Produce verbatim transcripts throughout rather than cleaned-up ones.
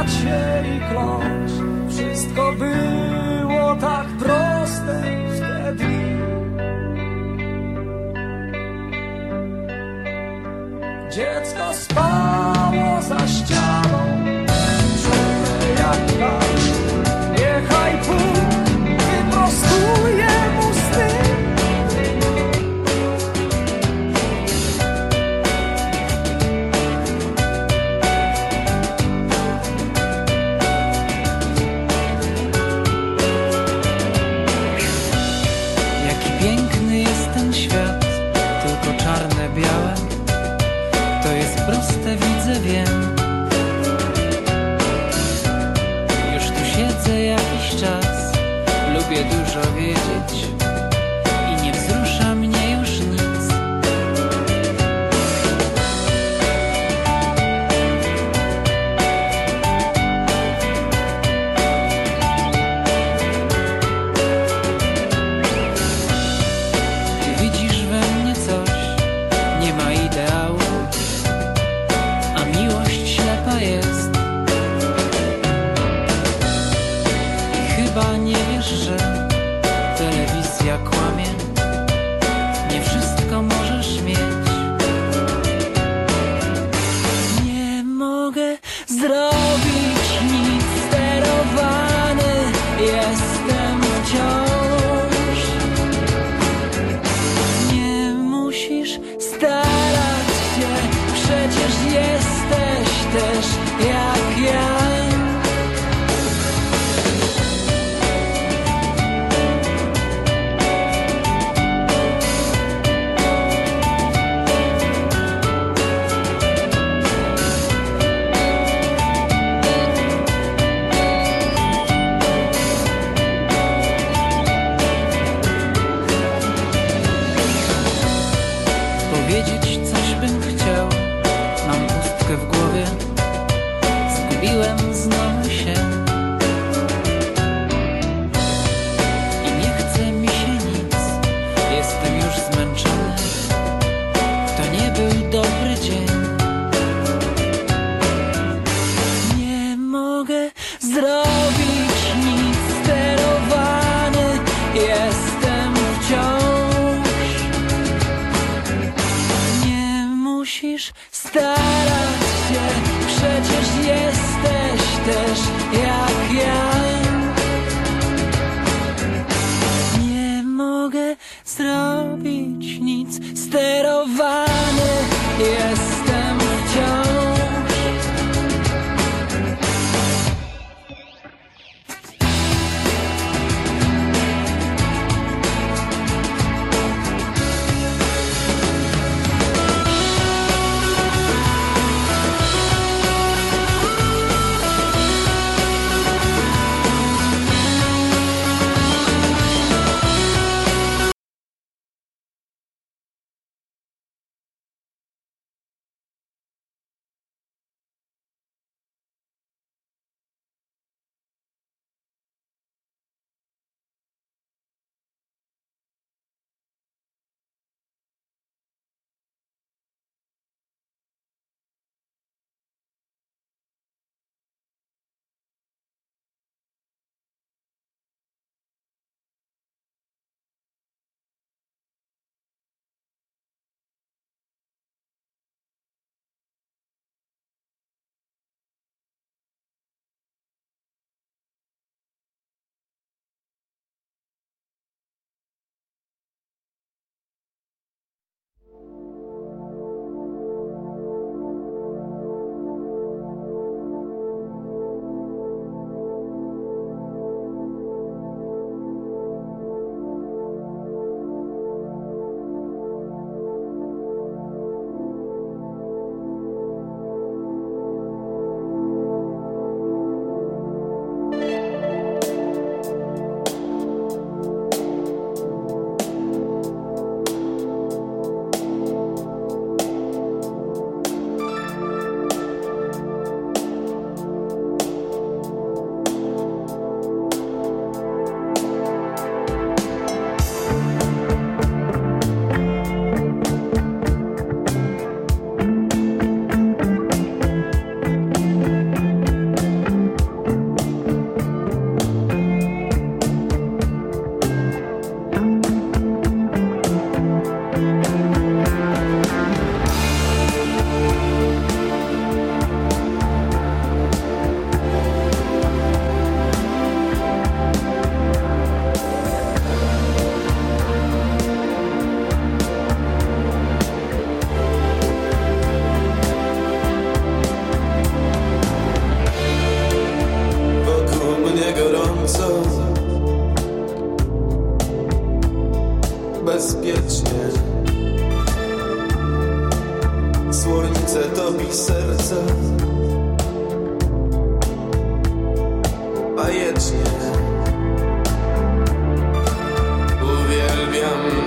bać się i kląć. Wszystko było tak proste wtedy. Dziecko spało za ścianą, czule jak kasz. Niechaj Bóg wyprostuje mu sny. Jaki piękny jest ten świat, tylko czarne, białe. To jest proste, widzę, wiem. Już tu siedzę jakiś czas, lubię dużo wiedzieć i nie wzrusza mnie już nic. Ty widzisz we mnie coś, nie ma ideału, a miłość ślepa jest. I chyba nie wiesz, że telewizja kłamie. Nie wszystko możesz mieć. Nie mogę zrobić nic, sterowany jestem wciąż. Nie musisz starać się, przecież jesteś też jak ja. Powiedzieć coś bym chciał, mam pustkę w głowie, zgubiłem znowu się. I nie chce mi się nic, jestem już zmęczony. To nie był dobry dzień. Nie mogę zrobić nic, sterowany jestem wciąż. Musisz starać się, przecież jesteś też jak ja. Nie mogę zrobić nic, sterowany jestem wciąż.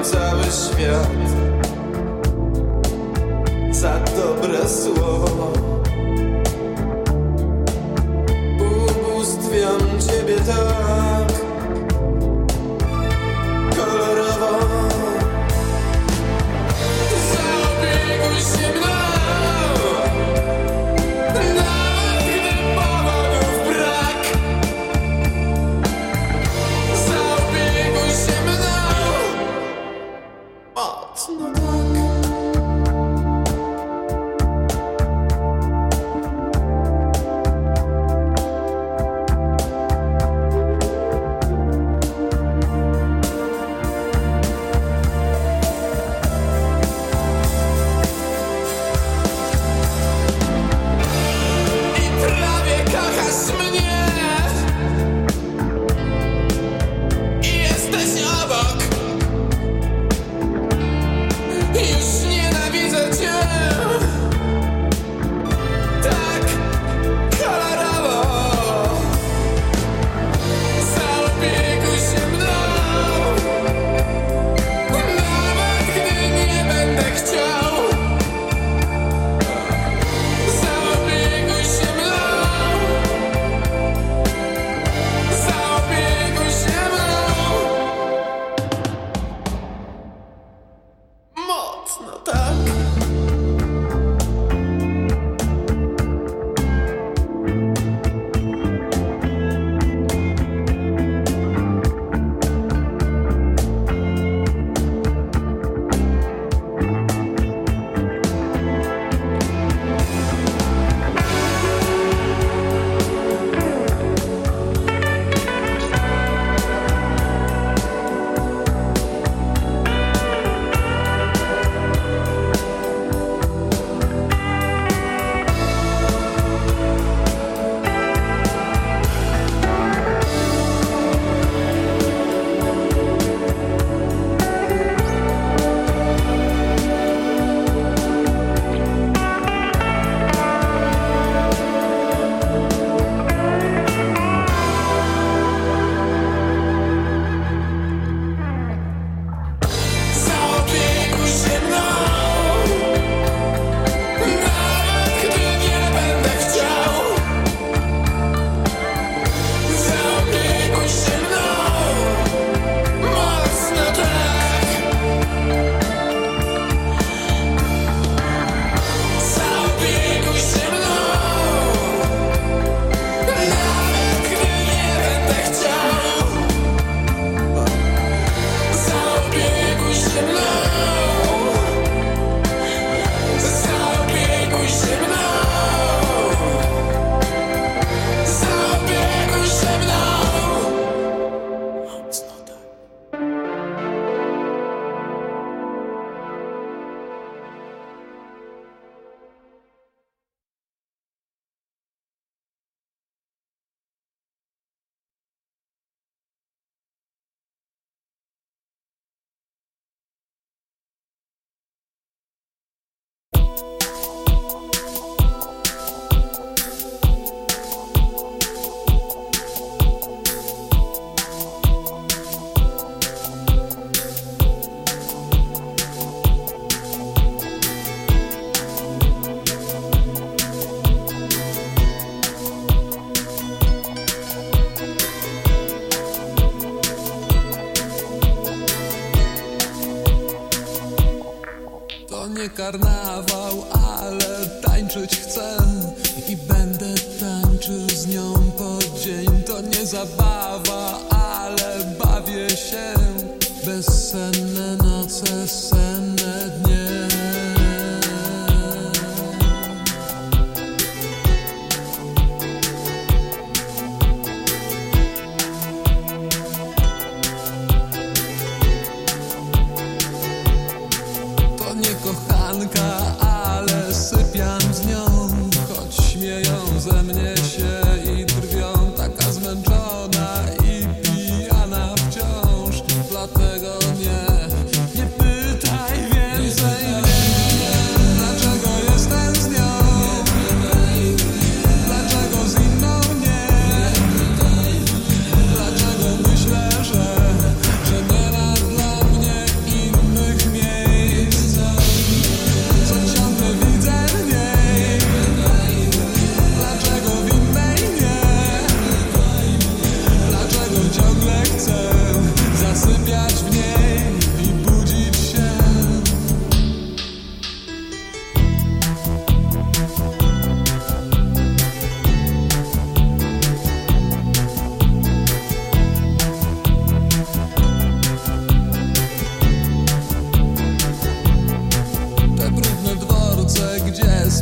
cały świat za dobre słowo. Ubóstwiam ciebie tak kolorowo. Zaopiekuj się mną, nawet gdy powodów brak. Zaopiekuj się mną mocno tak. nie karnawał, ale tańczyć chcę i będę tańczył z nią po dzień. To nie zabawa,